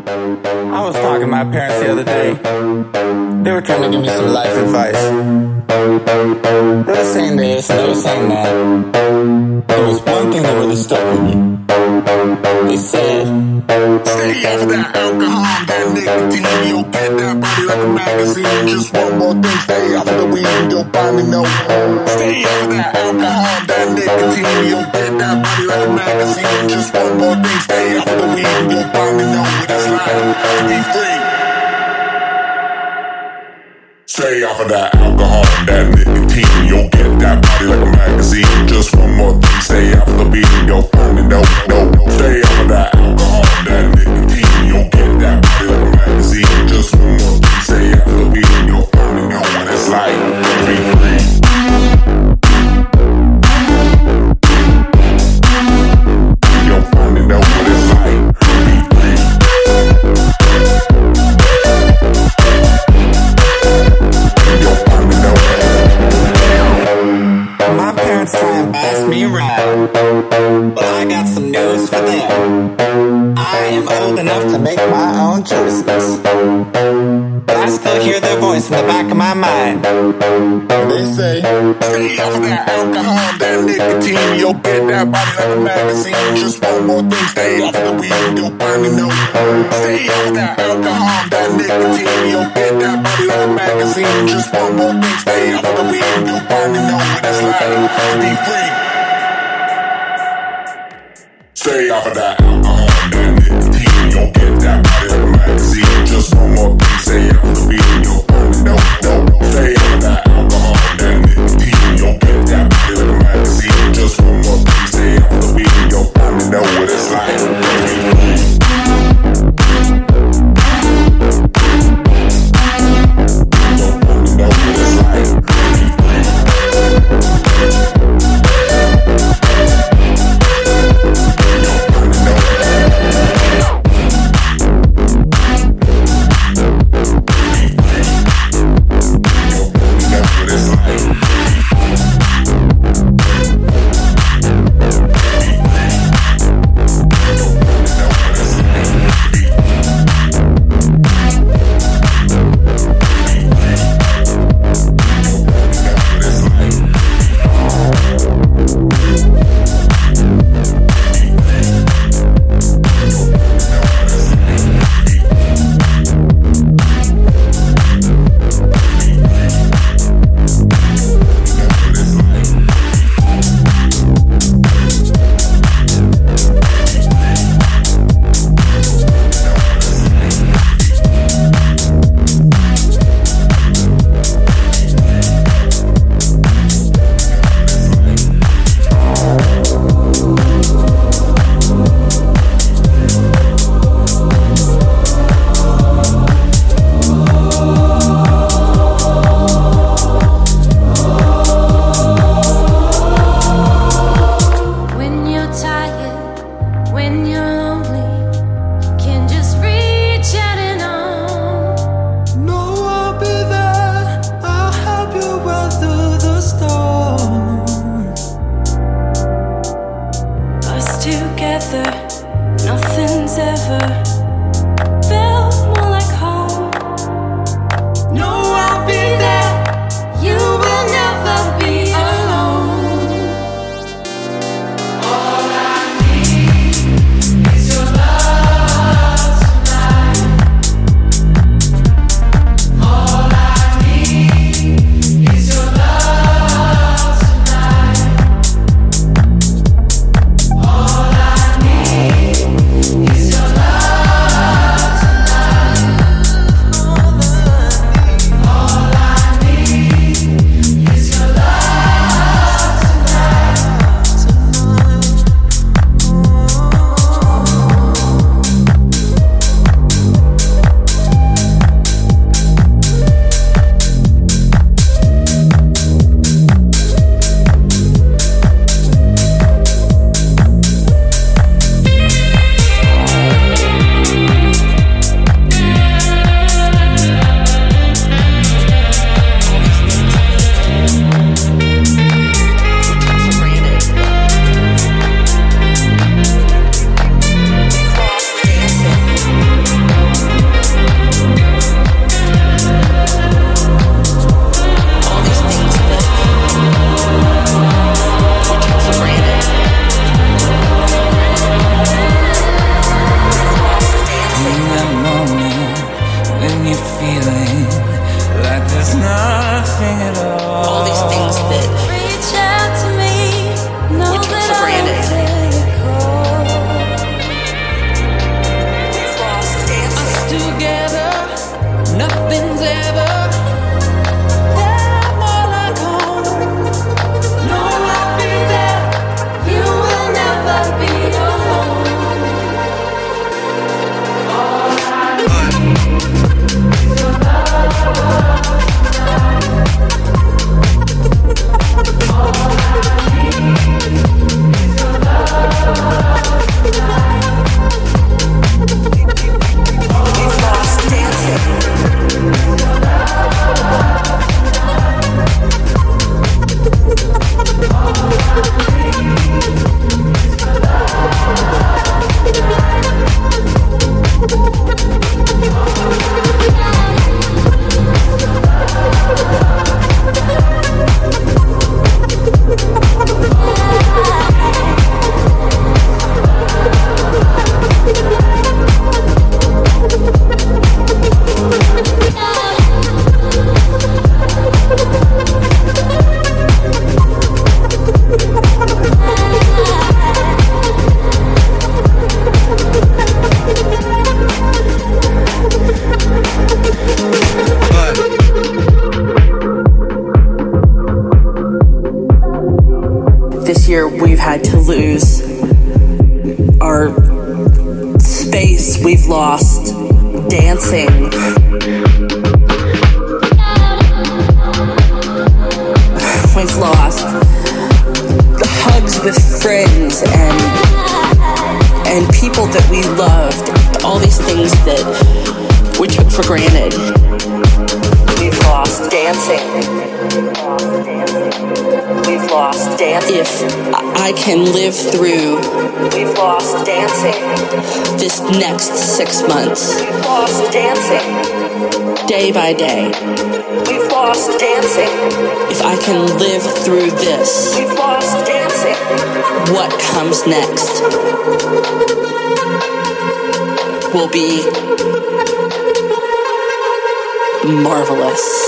I was talking to my parents the other day. They were trying to give me some life advice. They were saying this, they were saying that. There was one thing that really stuck with me. They said, stay off that alcohol, that nicotine. You'll get that body like a magazine. Just one more thing, stay off the weed. You'll finally know. Stay off that alcohol, that nicotine. You'll get that body like a magazine. Just one more thing, stay off the weed. You'll finally know what it's like to be free. Stay off of that alcohol, that nicotine. You'll get that body like a magazine. Just one more thing, stay off the beat. You'll finally know. Stay off of that alcohol, that nicotine. You'll get that body like a magazine. Just one more thing, stay off the beat. You'll finally know what it's like to be free. You'll finally know what it's like to be free. My parents try and boss me around, but I got some news for them. I am old enough to make my own choices, but I still hear their voice in the back of my mind. They say, stay off of that alcohol, that nicotine. You'll get that body like a magazine. Just one more thing, stay off the weed. You'll finally know. Stay off of that alcohol, that nicotine. You'll get that body like a magazine. Just one more thing, stay off the weed. You'll finally know what it's like to be free. Stay off of that alcohol, that nicotine. You'll get that body like a magazine. Just one more thing, stay off the weed. You'll finally know. Stay off of that alcohol, that nicotine. You'll get that body like a magazine. Just one more thing, stay off the weed. You'll finally know what it's like to be free. You'll finally know what it's like to be free. Is your love we've had to lose our space, we've lost dancing. We've lost the hugs with friends and people that we loved, all these things that we took for granted. We've lost dancing. We've lost dancing. If I can live through, we've lost dancing. This next 6 months, we've lost dancing. Day by day, we've lost dancing. If I can live through this, we've lost dancing. What comes next will be marvelous.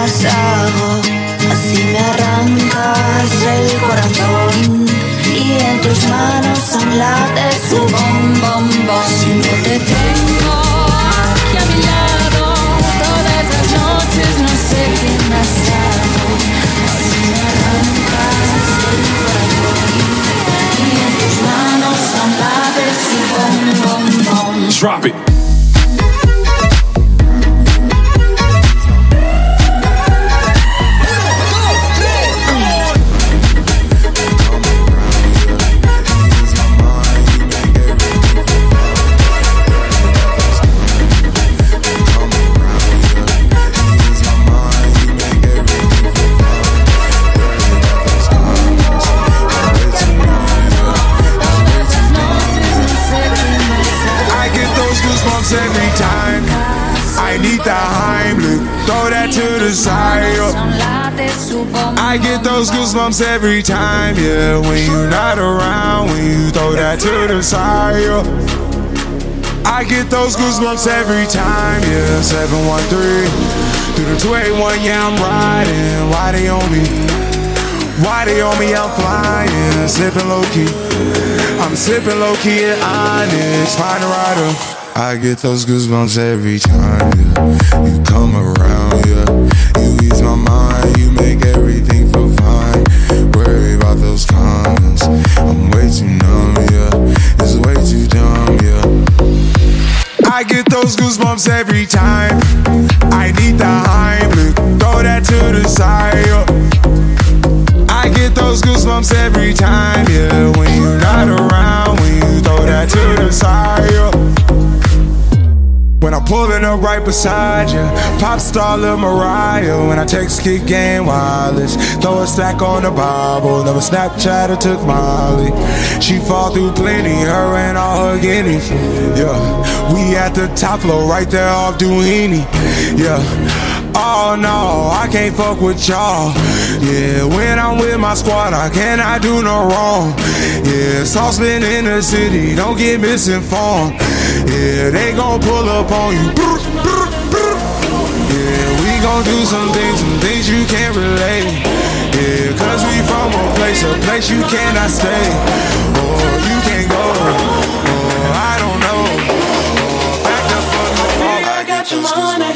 las hago, así me arrancas el corazón y en tus manos son late su bom, bom, bom. Si no te tengo aquí a mi lado, todas las noches no sé qué más hago, así me arrancas el corazón y en tus manos son late su bom, bom, bom. Drop it. Every time I need the Heimlich, throw that to the side. I get those goosebumps every time, yeah. When you're not around, when you throw that to the side. I get those goosebumps every time, yeah. 713 through the 281, yeah, I'm riding. Why they on me? Why they on me? I'm flying, sipping low key. I'm sipping low key at Onyx, find a rider. I get those goosebumps every time, yeah. You come around, yeah. You ease my mind, you make everything feel fine. Worry about those comments, I'm way too numb, yeah. It's way too dumb, yeah. I get those goosebumps every time I need the Heimlich, throw that to the side, yeah. I get those goosebumps every time, yeah. When you're not around, when you throw that to the side, yeah. When I'm pulling up right beside you, pop star Lil Mariah. When I text Kick Game Wireless, throw a stack on the Bible. Never Snapchat or took Molly. She fall through plenty, her and all her guineas. Yeah, we at the top floor, right there off Duini. Yeah. Oh no, I can't fuck with y'all. Yeah, when I'm with my squad, I cannot do no wrong. Yeah, saucepan in the city, don't get misinformed. Yeah, they gon' pull up on you. Yeah, we gon' do some things you can't relate. Yeah, cause we from a place you cannot stay. Or you can't go, or I don't know. Or back the fuck up, I got your money.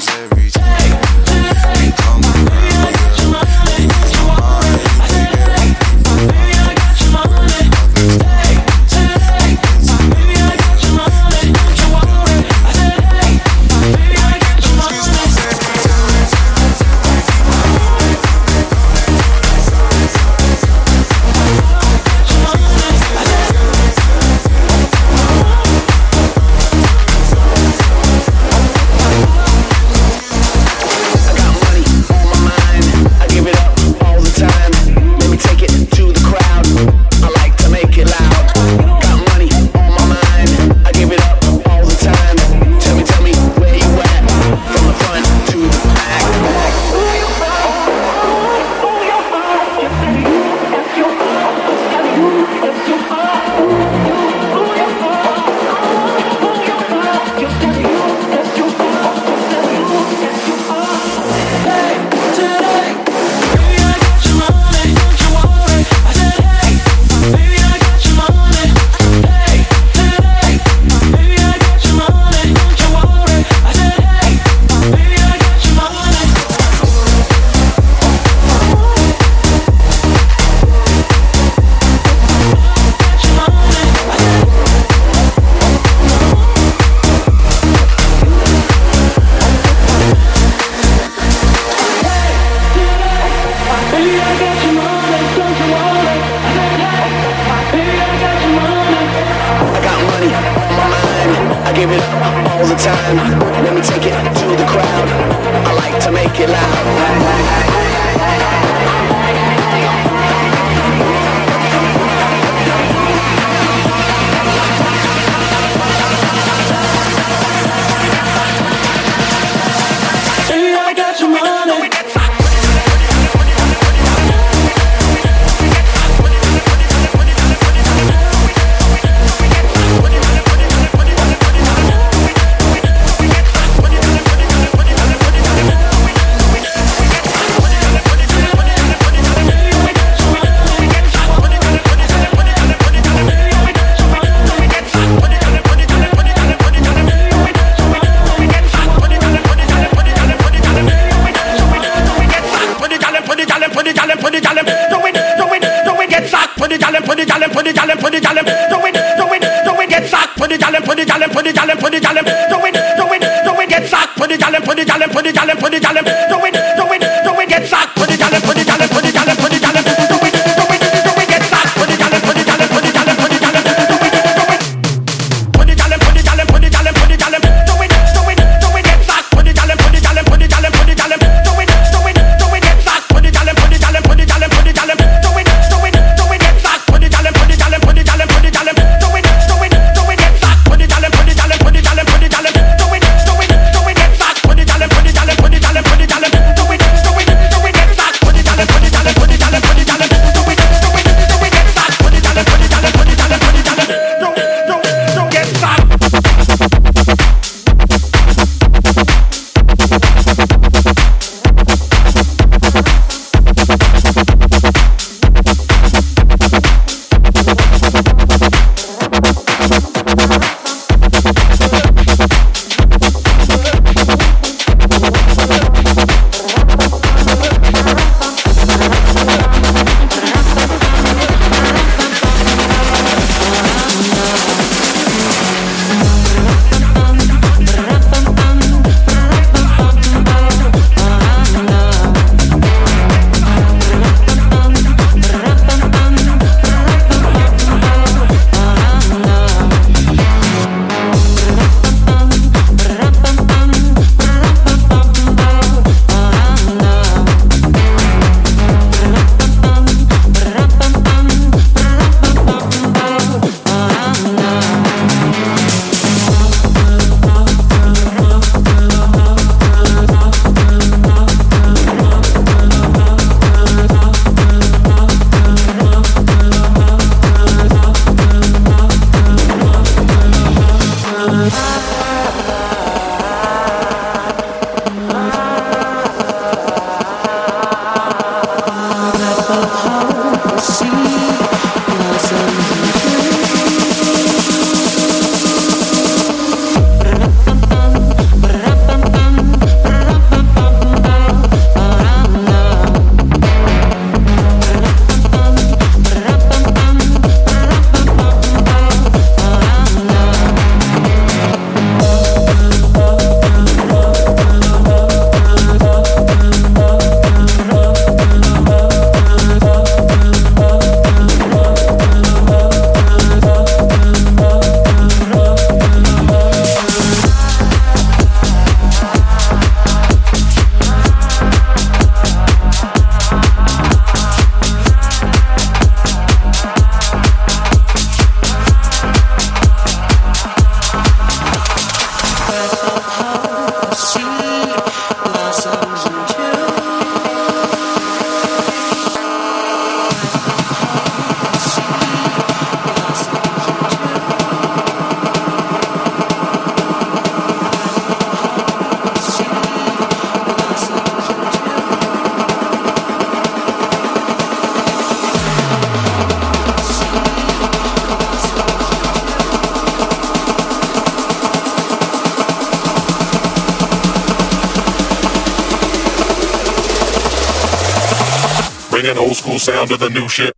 Bringing old school sound to the new shit.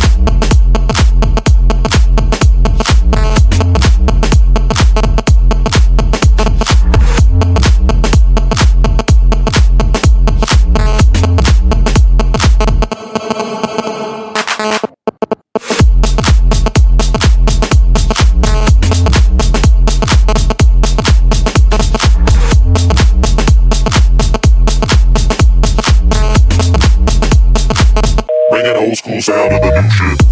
Old school sound of the new shit.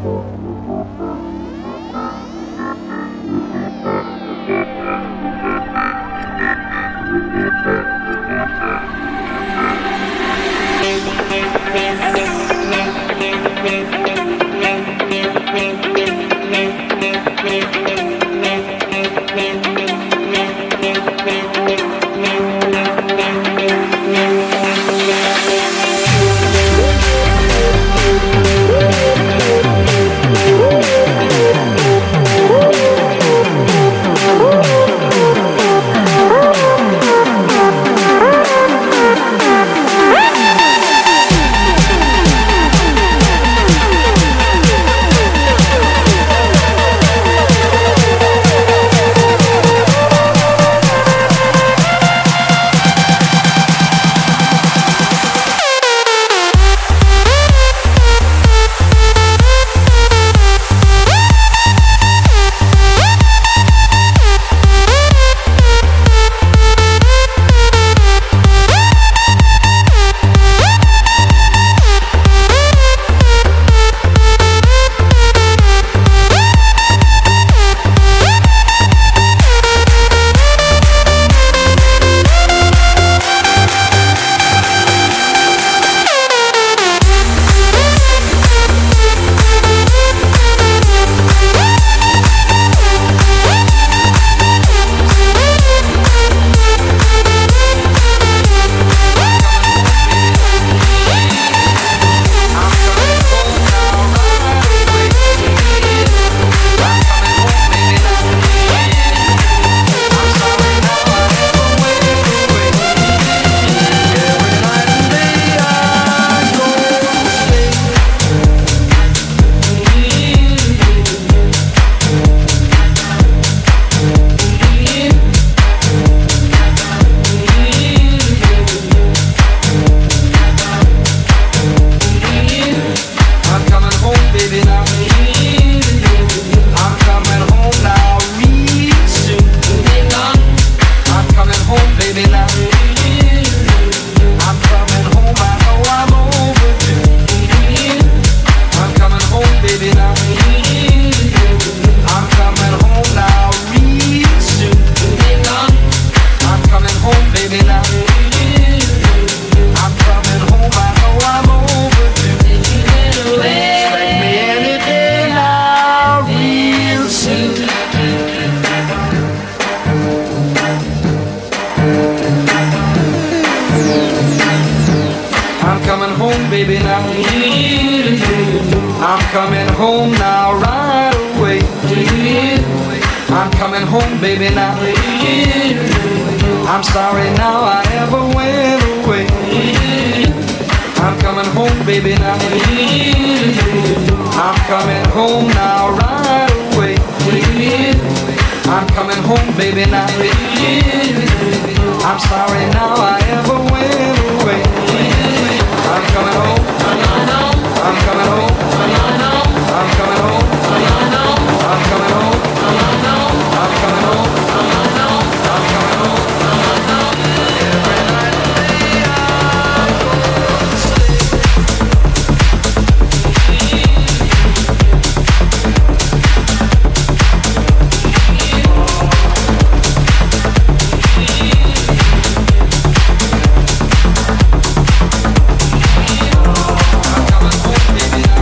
Baby,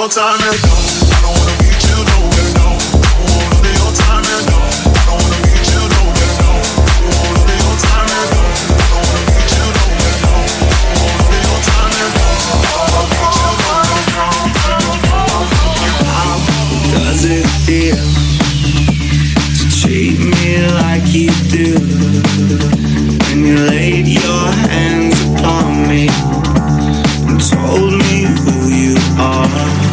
your time and go. I don't wanna meet you nowhere, no. All of your time and go. I don't wanna meet you nowhere, no. All of your time and go. I don't wanna meet you nowhere, no. All of your time and go. How does it feel to treat me like you do? When you laid your hands upon me and told me who you are.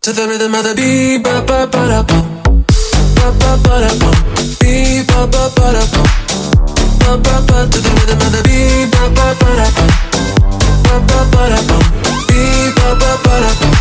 To the rhythm of the beat, ba ba ba da bum, ba ba ba da bum, beat, ba ba ba da bum, ba ba ba. To the rhythm of the beat, ba ba ba da bum, ba ba ba da bum, beat, ba ba ba da bum.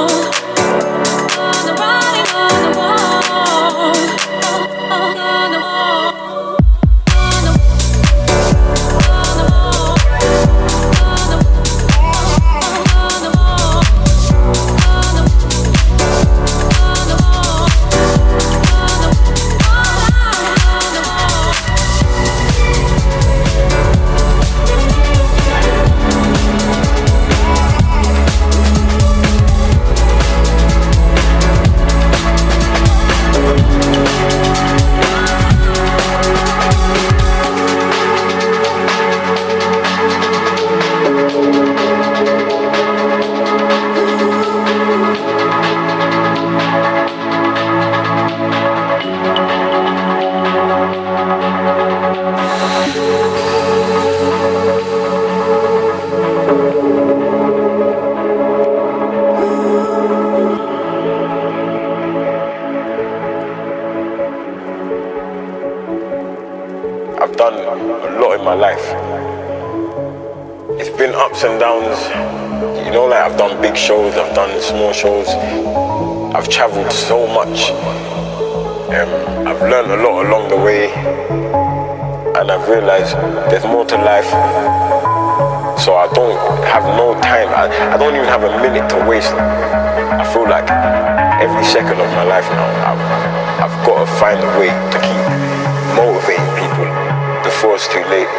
On the I've done a lot in my life. It's been ups and downs. You know, like I've done big shows, I've done small shows. I've traveled so much. I've learned a lot along the way. And I've realized there's more to life. So I don't have no time. I don't even have a minute to waste. I feel like every second of my life now, I've got to find a way to keep motivating people before it's too late.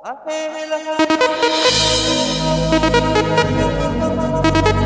I